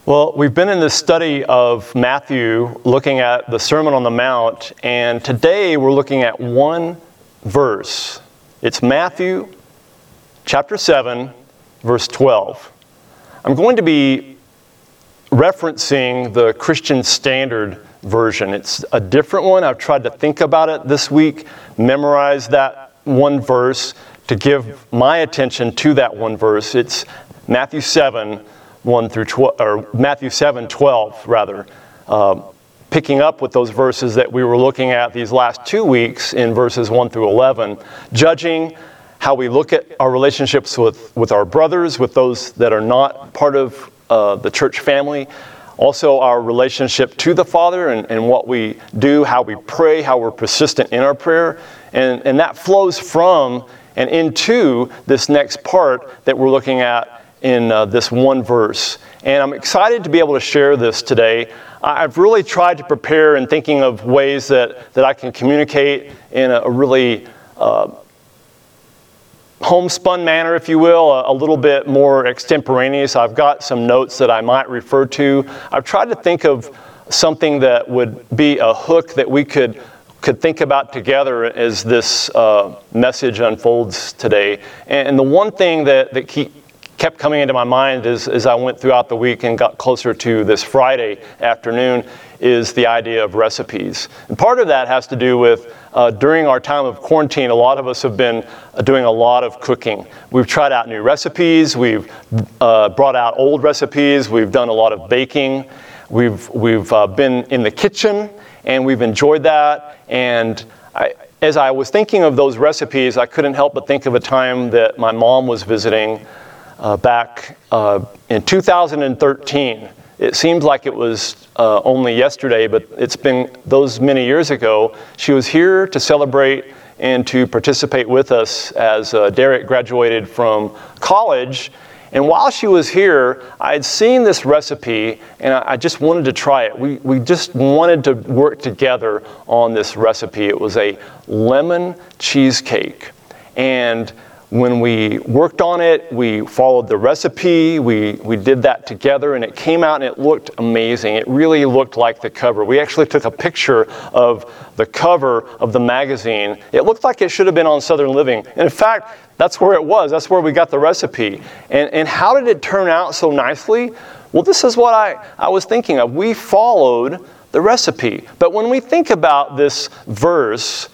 Well, we've been in this study of Matthew looking at the Sermon on the Mount, and today we're looking at one verse. It's Matthew chapter 7, verse 12. I'm going to be referencing the Christian Standard Version. It's a different one. I've tried to think about it this week, memorize that one verse to give my attention to that one verse. It's Matthew 7, 1 through 12, or Matthew 7:12 rather, picking up with those verses that we were looking at these last 2 weeks in verses 1 through 11, judging how we look at our relationships with our brothers, with those that are not part of the church family, also our relationship to the Father and what we do, how we pray, how we're persistent in our prayer, and that flows from and into this next part that we're looking at in this one verse. And I'm excited to be able to share this today. I've really tried to prepare in thinking of ways that I can communicate in a really homespun manner, if you will, a little bit more extemporaneous. I've got some notes that I might refer to. I've tried to think of something that would be a hook that we could think about together as this message unfolds today. And the one thing that kept coming into my mind as I went throughout the week and got closer to this Friday afternoon is the idea of recipes. And part of that has to do with during our time of quarantine, a lot of us have been doing a lot of cooking. We've tried out new recipes, we've brought out old recipes, we've done a lot of baking, we've been in the kitchen and we've enjoyed that. And as I was thinking of those recipes, I couldn't help but think of a time that my mom was visiting back in 2013. It seems like it was only yesterday, but it's been those many years ago. She was here to celebrate and to participate with us as Derek graduated from college. And while she was here, I had seen this recipe, and I just wanted to try it. We just wanted to work together on this recipe. It was a lemon cheesecake. And when we worked on it, we followed the recipe, we did that together, and it came out and it looked amazing. It really looked like the cover. We actually took a picture of the cover of the magazine. It looked like it should have been on Southern Living. And in fact, that's where it was. That's where we got the recipe. And how did it turn out so nicely? Well, this is what I was thinking of. We followed the recipe. But when we think about this verse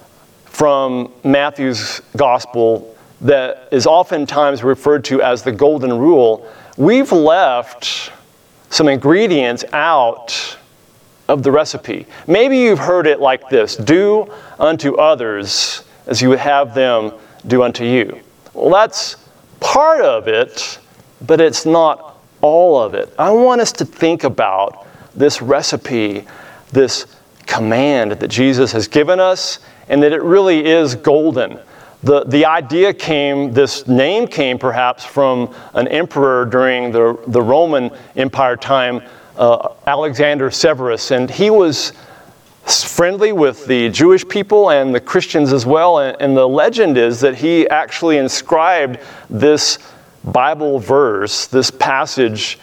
from Matthew's Gospel, that is oftentimes referred to as the golden rule, we've left some ingredients out of the recipe. Maybe you've heard it like this: do unto others as you would have them do unto you. Well, that's part of it, but it's not all of it. I want us to think about this recipe, this command that Jesus has given us, and that it really is golden. The idea came, this name came perhaps from an emperor during the Roman Empire time, Alexander Severus, and he was friendly with the Jewish people and the Christians as well, and the legend is that he actually inscribed this Bible verse, this passage,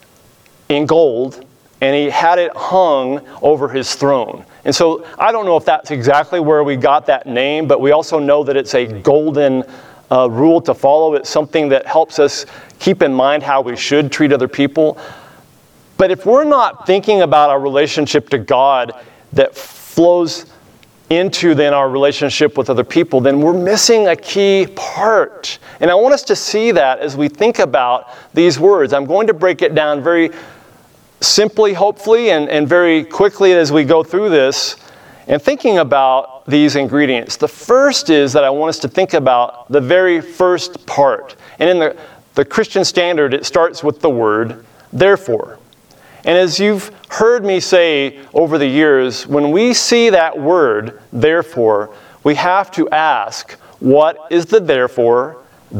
in gold, and he had it hung over his throne. And so I don't know if that's exactly where we got that name, but we also know that it's a golden rule to follow. It's something that helps us keep in mind how we should treat other people. But if we're not thinking about our relationship to God that flows into then our relationship with other people, then we're missing a key part. And I want us to see that as we think about these words. I'm going to break it down very simply, hopefully, and very quickly as we go through this, and thinking about these ingredients. The first is that I want us to think about the very first part. And in the Christian Standard, it starts with the word therefore. And as you've heard me say over the years, when we see that word therefore, we have to ask, what is the therefore?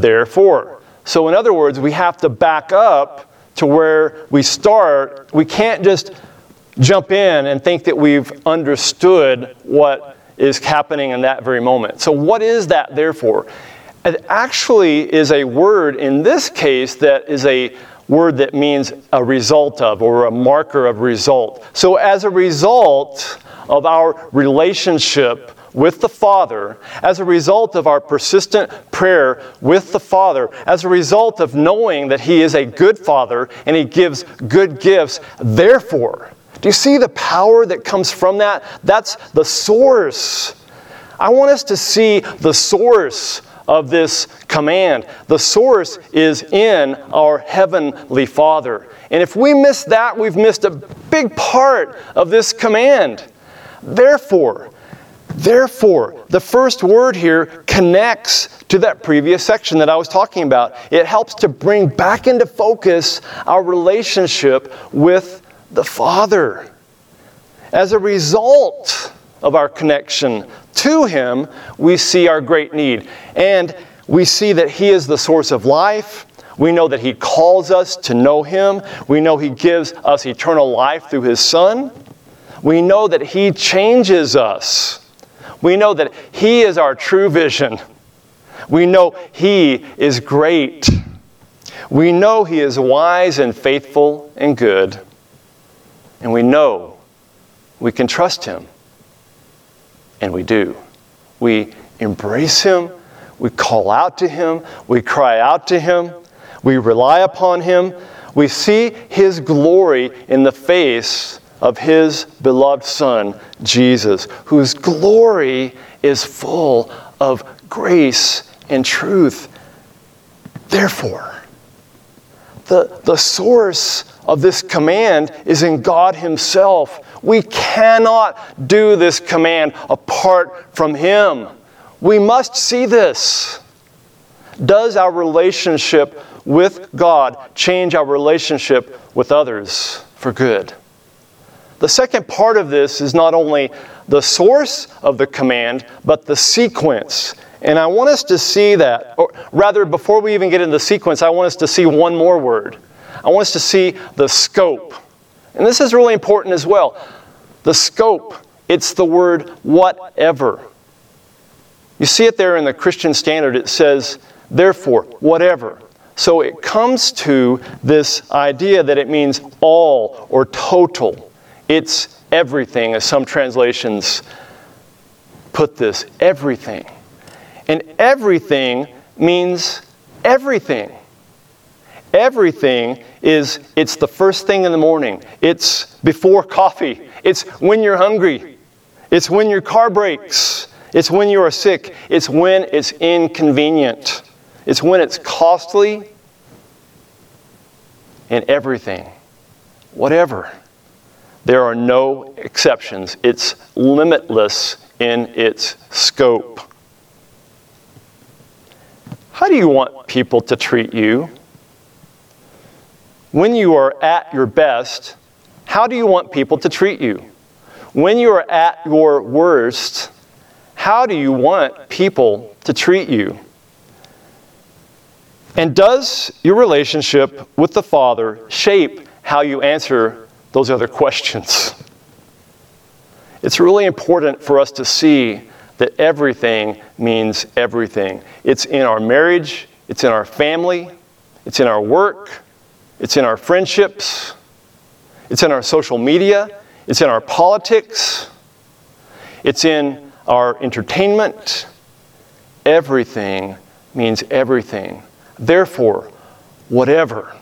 So in other words, we have to back up to where we start. We can't just jump in and think that we've understood what is happening in that very moment. So what is that therefore? It actually is a word in this case that is a word that means a result of, or a marker of result. So as a result of our relationship with the Father, as a result of our persistent prayer with the Father, as a result of knowing that He is a good Father and He gives good gifts, therefore, do you see the power that comes from that? That's the source. I want us to see the source of this command. The source is in our Heavenly Father. And if we miss that, we've missed a big part of this command. Therefore, the first word here connects to that previous section that I was talking about. It helps to bring back into focus our relationship with the Father. As a result of our connection to Him, we see our great need. And we see that He is the source of life. We know that He calls us to know Him. We know He gives us eternal life through His Son. We know that He changes us. We know that He is our true vision. We know He is great. We know He is wise and faithful and good. And we know we can trust Him. And we do. We embrace Him. We call out to Him. We cry out to Him. We rely upon Him. We see His glory in the face of His beloved Son, Jesus, whose glory is full of grace and truth. Therefore, the source of this command is in God Himself. We cannot do this command apart from Him. We must see this. Does our relationship with God change our relationship with others for good? The second part of this is not only the source of the command, but the sequence. And I want us to see that, or rather, before we even get into the sequence, I want us to see one more word. I want us to see the scope. And this is really important as well. The scope, it's the word whatever. You see it there in the Christian Standard. It says, therefore, whatever. So it comes to this idea that it means all or total. It's everything, as some translations put this, everything. And everything means everything. Everything it's the first thing in the morning. It's before coffee. It's when you're hungry. It's when your car breaks. It's when you are sick. It's when it's inconvenient. It's when it's costly. And everything. Whatever. There are no exceptions. It's limitless in its scope. How do you want people to treat you? When you are at your best, how do you want people to treat you? When you are at your worst, how do you want people to treat you? And does your relationship with the Father shape how you answer those other questions? It's really important for us to see that everything means everything. It's in our marriage, it's in our family, it's in our work, it's in our friendships, it's in our social media, it's in our politics, it's in our entertainment. Everything means everything. Therefore, whatever.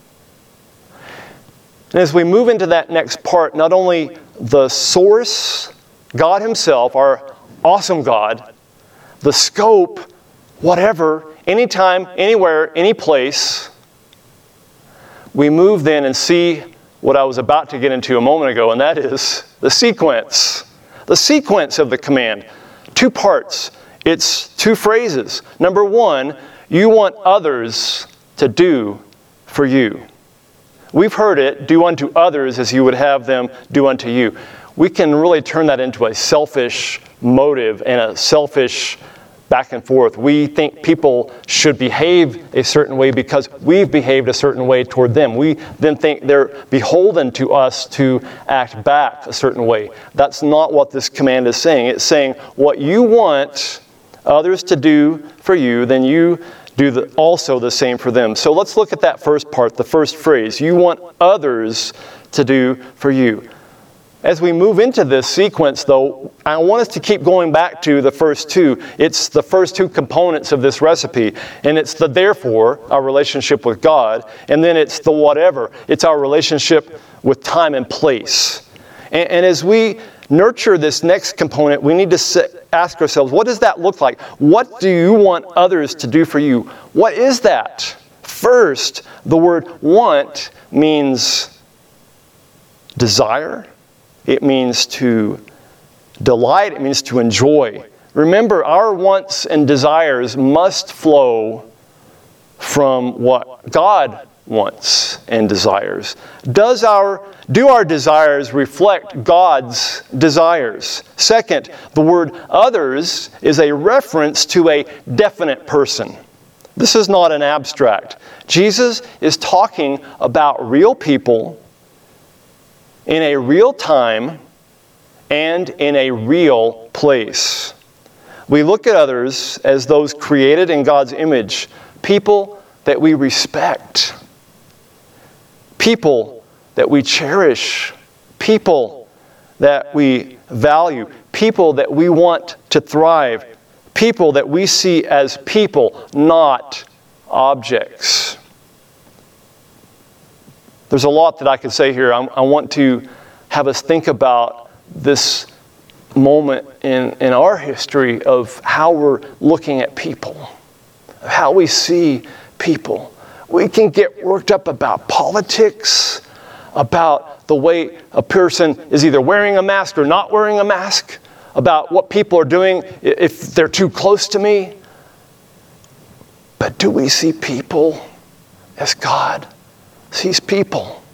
And as we move into that next part, not only the source, God Himself, our awesome God, the scope, whatever, anytime, anywhere, any place, we move then and see what I was about to get into a moment ago, and that is the sequence. The sequence of the command. Two parts. It's two phrases. Number one, you want others to do for you. We've heard it, do unto others as you would have them do unto you. We can really turn that into a selfish motive and a selfish back and forth. We think people should behave a certain way because we've behaved a certain way toward them. We then think they're beholden to us to act back a certain way. That's not what this command is saying. It's saying what you want others to do for you, then you do also the same for them. So let's look at that first part, the first phrase. You want others to do for you. As we move into this sequence, though, I want us to keep going back to the first two. It's the first two components of this recipe. And it's the therefore, our relationship with God. And then it's the whatever. It's our relationship with time and place. And as we nurture this next component, we need to ask ourselves, what does that look like? What do you want others to do for you? What is that? First, the word want means desire. It means to delight. It means to enjoy. Remember, our wants and desires must flow from what God wants and desires. Do our desires reflect God's desires? Second, the word others is a reference to a definite person. This is not an abstract. Jesus is talking about real people in a real time and in a real place. We look at others as those created in God's image, people that we respect, people that we cherish, people that we value, people that we want to thrive, people that we see as people, not objects. There's a lot that I could say here. I want to have us think about this moment in our history of how we're looking at people, how we see people. We can get worked up about politics, about the way a person is either wearing a mask or not wearing a mask, about what people are doing if they're too close to me. But do we see people as God sees people?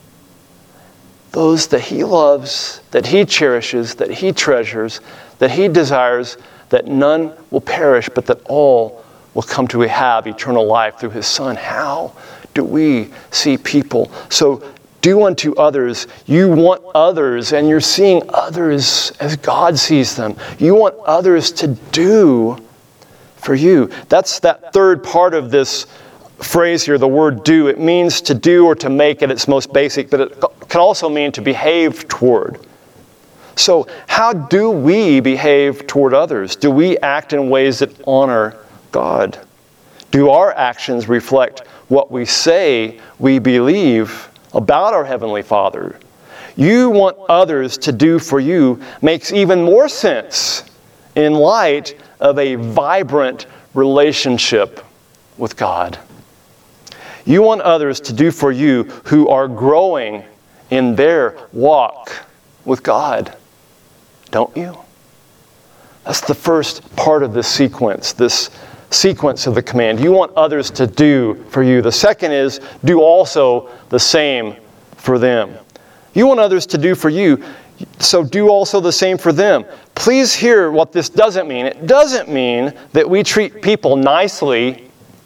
Those that He loves, that He cherishes, that He treasures, that He desires, that none will perish, but that all will come to have eternal life through His Son. How do we see people? So do unto others. You want others, and you're seeing others as God sees them. You want others to do for you. That's that third part of this phrase here, the word do. It means to do or to make at its most basic, but it can also mean to behave toward. So how do we behave toward others? Do we act in ways that honor God? Do our actions reflect what we say we believe about our Heavenly Father? You want others to do for you makes even more sense in light of a vibrant relationship with God. You want others to do for you who are growing in their walk with God, don't you? That's the first part of this sequence of the command. You want others to do for you. The second is, do also the same for them. You want others to do for you, so do also the same for them. Please hear what this doesn't mean. It doesn't mean that we treat people nicely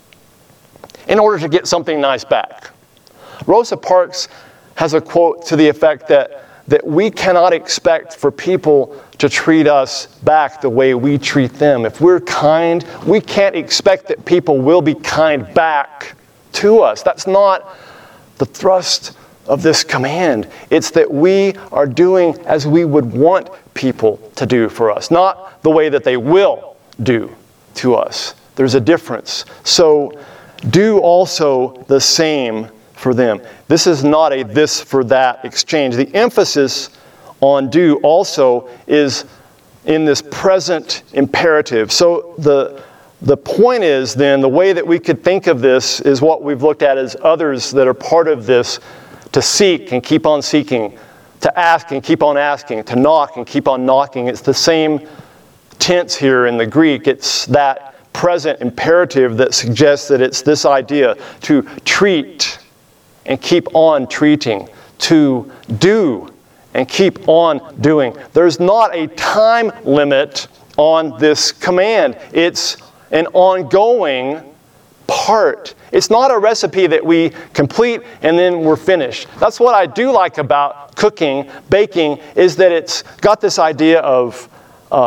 in order to get something nice back. Rosa Parks has a quote to the effect that we cannot expect for people to treat us back the way we treat them. If we're kind, we can't expect that people will be kind back to us. That's not the thrust of this command. It's that we are doing as we would want people to do for us, not the way that they will do to us. There's a difference. So do also the same for them. This is not a this for that exchange. The emphasis on do also is in this present imperative. So the point is then, the way that we could think of this is what we've looked at as others that are part of this: to seek and keep on seeking, to ask and keep on asking, to knock and keep on knocking. It's the same tense here in the Greek. It's that present imperative that suggests that it's this idea to treat and keep on treating, to do and keep on doing. There's not a time limit on this command. It's an ongoing part. It's not a recipe that we complete and then we're finished. That's what I do like about cooking, baking, is that it's got this idea of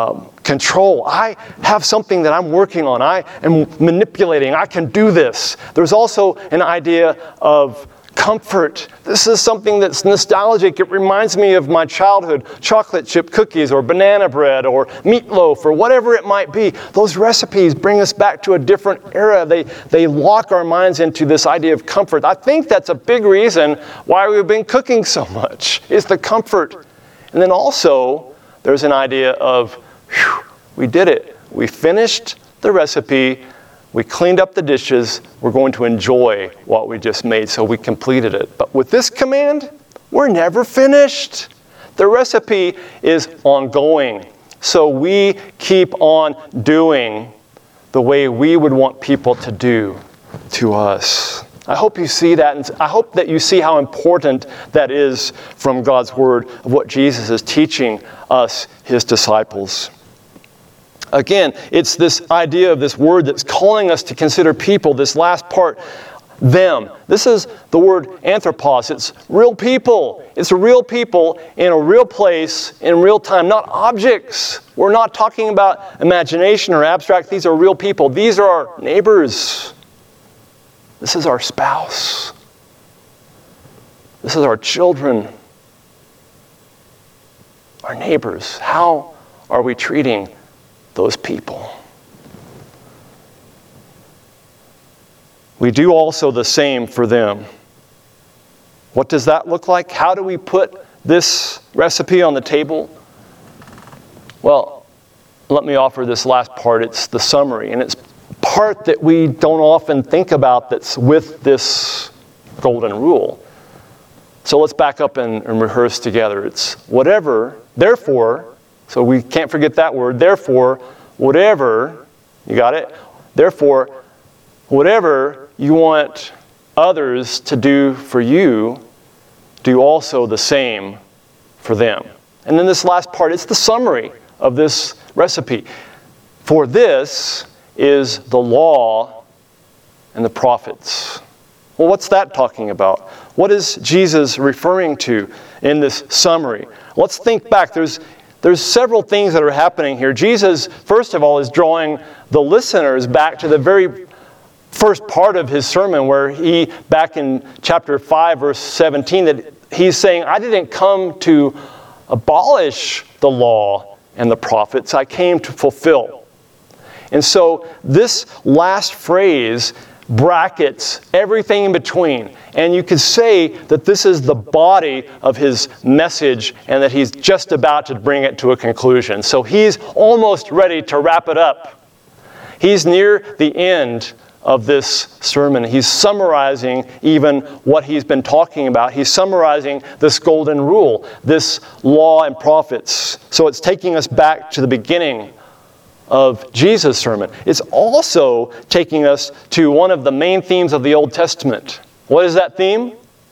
control. I have something that I'm working on. I am manipulating. I can do this. There's also an idea of comfort. This is something that's nostalgic. It reminds me of my childhood, chocolate chip cookies or banana bread or meatloaf or whatever it might be. Those recipes bring us back to a different era. They lock our minds into this idea of comfort. I think that's a big reason why we've been cooking so much, is the comfort. And then also, there's an idea of, whew, we did it. We finished the recipe. We cleaned up the dishes. We're going to enjoy what we just made, so we completed it. But with this command, we're never finished. The recipe is ongoing. So we keep on doing the way we would want people to do to us. I hope you see that, and I hope that you see how important that is from God's Word of what Jesus is teaching us, His disciples. Again, it's this idea of this word that's calling us to consider people, this last part, them. This is the word anthropos. It's real people. It's real people in a real place, in real time, not objects. We're not talking about imagination or abstract. These are real people. These are our neighbors. This is our spouse. This is our children. Our neighbors. How are we treating those people? We do also the same for them. What does that look like? How do we put this recipe on the table? Well, let me offer this last part. It's the summary, and it's part that we don't often think about that's with this golden rule. So let's back up and rehearse together. It's whatever, therefore, so we can't forget that word. Therefore, whatever, you got it? Therefore, whatever you want others to do for you, do also the same for them. And then this last part, it's the summary of this recipe. For this is the law and the prophets. Well, what's that talking about? What is Jesus referring to in this summary? Let's think back. There's several things that are happening here. Jesus, first of all, is drawing the listeners back to the very first part of his sermon where he, back in chapter 5, verse 17, that he's saying, I didn't come to abolish the law and the prophets. I came to fulfill. And so this last phrase brackets everything in between. And you could say that this is the body of his message and that he's just about to bring it to a conclusion. So he's almost ready to wrap it up. He's near the end of this sermon. He's summarizing even what he's been talking about. He's summarizing this golden rule, this law and prophets. So it's taking us back to the beginning of Jesus' sermon. It's also taking us to one of the main themes of the Old Testament. What is that theme?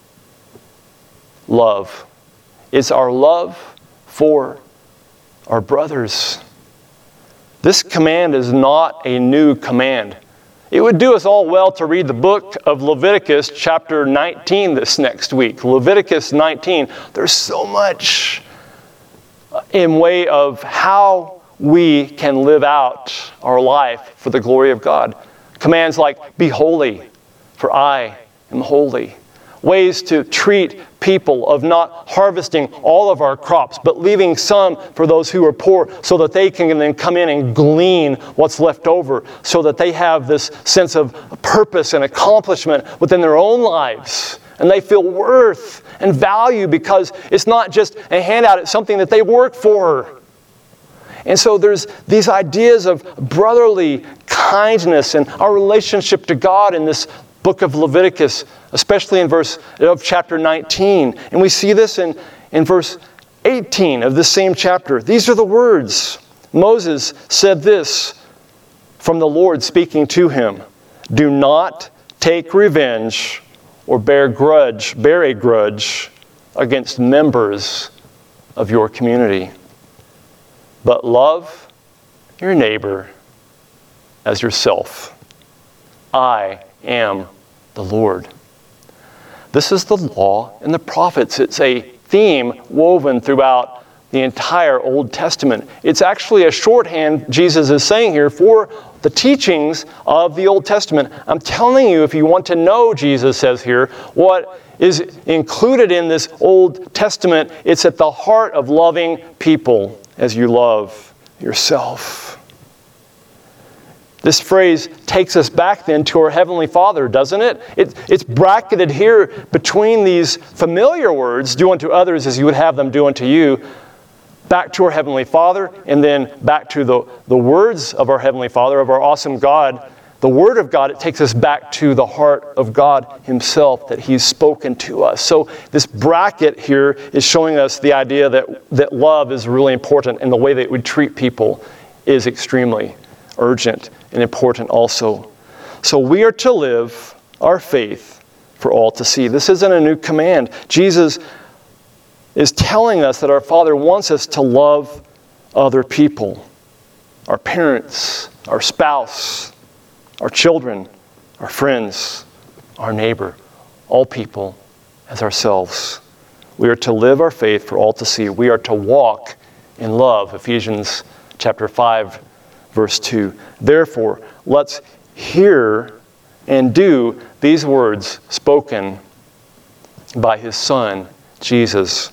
Love. It's our love for our brothers. This command is not a new command. It would do us all well to read the book of Leviticus chapter 19 this next week. Leviticus 19. There's so much in way of how we can live out our life for the glory of God. Commands like, be holy, for I am holy. Ways to treat people of not harvesting all of our crops, but leaving some for those who are poor so that they can then come in and glean what's left over, so that they have this sense of purpose and accomplishment within their own lives. And they feel worth and value because it's not just a handout, it's something that they work for. And so there's these ideas of brotherly kindness and our relationship to God in this book of Leviticus, especially in verse of chapter 19. And we see this in verse 18 of this same chapter. These are the words. Moses said this from the Lord speaking to him. Do not take revenge or bear a grudge against members of your community, but love your neighbor as yourself. I am the Lord. This is the law and the prophets. It's a theme woven throughout the entire Old Testament. It's actually a shorthand, Jesus is saying here, for the teachings of the Old Testament. I'm telling you, if you want to know, Jesus says here, what is included in this Old Testament, it's at the heart of loving people as you love yourself. This phrase takes us back then to our Heavenly Father, doesn't it? It's bracketed here between these familiar words, do unto others as you would have them do unto you, back to our Heavenly Father, and then back to the words of our Heavenly Father, of our awesome God. The Word of God, it takes us back to the heart of God Himself that He's spoken to us. So this bracket here is showing us the idea that love is really important, and the way that we treat people is extremely urgent and important also. So we are to live our faith for all to see. This isn't a new command. Jesus is telling us that our Father wants us to love other people, our parents, our spouse, our children, our friends, our neighbor, all people as ourselves. We are to live our faith for all to see. We are to walk in love. Ephesians chapter 5, verse 2. Therefore, let's hear and do these words spoken by His Son, Jesus.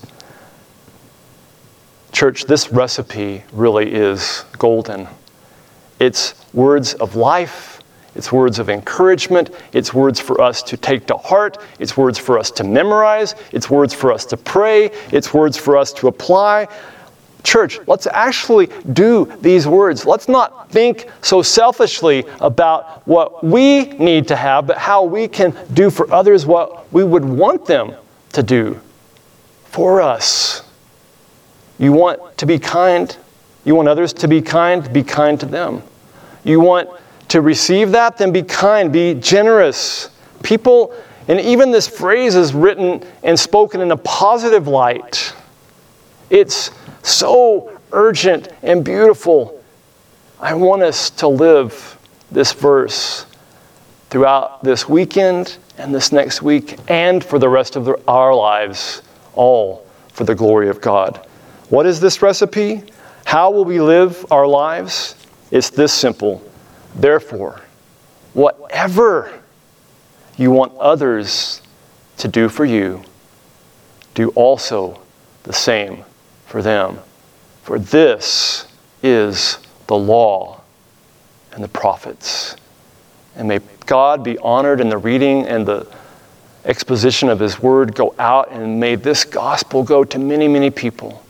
Church, this recipe really is golden. It's words of life. It's words of encouragement. It's words for us to take to heart. It's words for us to memorize. It's words for us to pray. It's words for us to apply. Church, let's actually do these words. Let's not think so selfishly about what we need to have, but how we can do for others what we would want them to do for us. You want to be kind? You want others to be kind to them. You want to receive that? Then be kind, be generous. People, and even this phrase is written and spoken in a positive light. It's so urgent and beautiful. I want us to live this verse throughout this weekend and this next week and for the rest of our lives, all for the glory of God. What is this recipe? How will we live our lives? It's this simple. Therefore, whatever you want others to do for you, do also the same for them. For this is the law and the prophets. And may God be honored in the reading and the exposition of His Word go out, and may this gospel go to many, many people.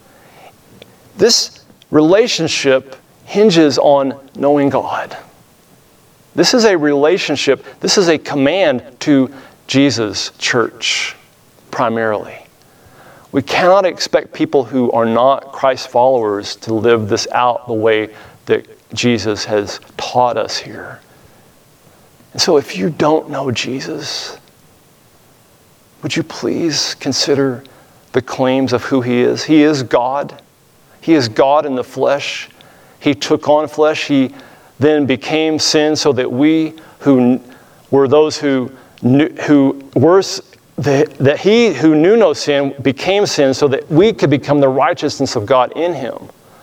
This relationship hinges on knowing God. This is a relationship, this is a command to Jesus' church, primarily. We cannot expect people who are not Christ followers to live this out the way that Jesus has taught us here. And so if you don't know Jesus, would you please consider the claims of who He is? He is God. He is God in the flesh. He took on flesh. He then became sin so that we who were those who were that He who knew no sin became sin so that we could become the righteousness of God in Him.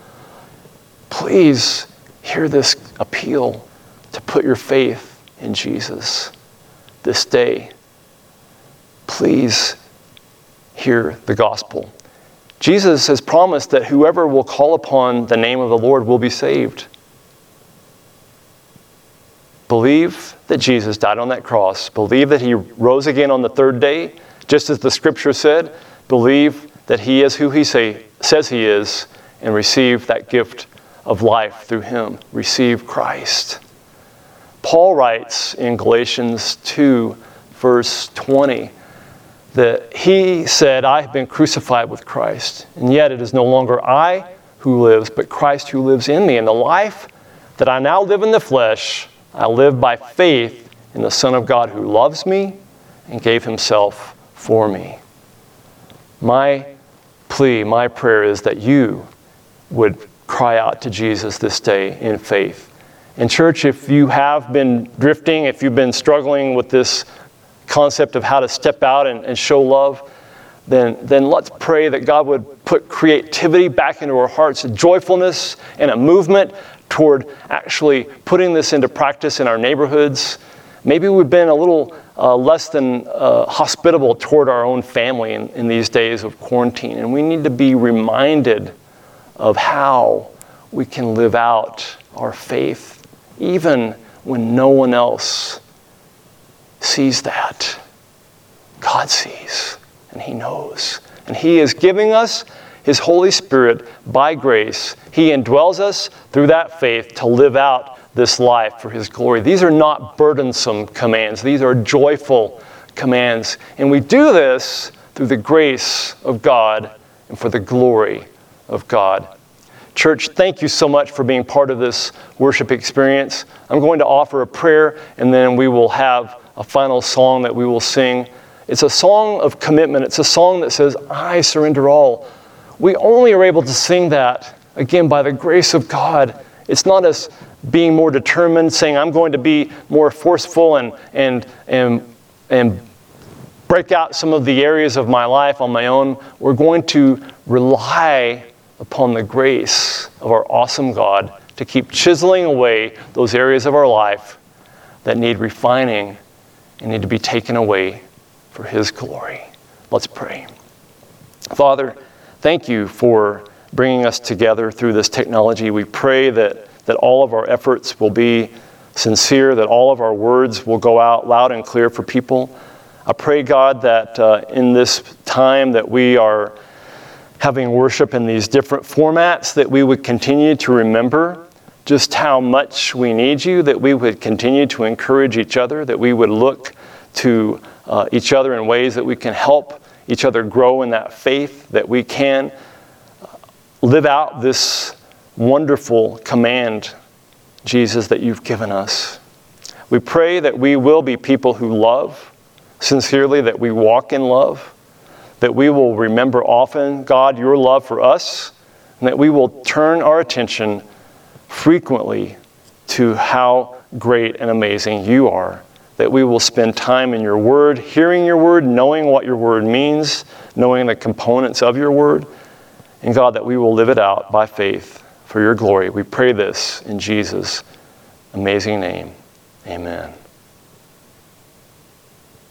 Please hear this appeal to put your faith in Jesus this day. Please hear the gospel. Jesus has promised that whoever will call upon the name of the Lord will be saved. Believe that Jesus died on that cross. Believe that He rose again on the third day, just as the Scripture said. Believe that He is who He says He is, and receive that gift of life through Him. Receive Christ. Paul writes in Galatians 2, verse 20, that he said, I have been crucified with Christ, and yet it is no longer I who lives, but Christ who lives in me. And the life that I now live in the flesh, I live by faith in the Son of God who loves me and gave Himself for me. My plea, my prayer is that you would cry out to Jesus this day in faith. And church, if you have been drifting, if you've been struggling with this concept of how to step out and show love, then let's pray that God would put creativity back into our hearts, a joyfulness and a movement toward actually putting this into practice in our neighborhoods. Maybe we've been a little less than hospitable toward our own family in these days of quarantine, and we need to be reminded of how we can live out our faith even when no one else sees that. God sees, and He knows. And He is giving us His Holy Spirit by grace. He indwells us through that faith to live out this life for His glory. These are not burdensome commands. These are joyful commands. And we do this through the grace of God and for the glory of God. Church, thank you so much for being part of this worship experience. I'm going to offer a prayer, and then we will have a final song that we will sing. It's a song of commitment. It's a song that says, I surrender all. We only are able to sing that, again, by the grace of God. It's not us being more determined, saying, I'm going to be more forceful and break out some of the areas of my life on my own. We're going to rely upon the grace of our awesome God to keep chiseling away those areas of our life that need refining and need to be taken away for His glory. Let's pray. Father, thank you for bringing us together through this technology. We pray that all of our efforts will be sincere, that all of our words will go out loud and clear for people. I pray, God, that in this time that we are having worship in these different formats, that we would continue to remember just how much we need you, that we would continue to encourage each other, that we would look to each other in ways that we can help each other grow in that faith, that we can live out this wonderful command, Jesus, that you've given us. We pray that we will be people who love sincerely, that we walk in love, that we will remember often, God, your love for us, and that we will turn our attention frequently to how great and amazing you are, that we will spend time in your word, hearing your word, knowing what your word means, knowing the components of your word, and God, that we will live it out by faith for your glory. We pray this in Jesus' amazing name. Amen.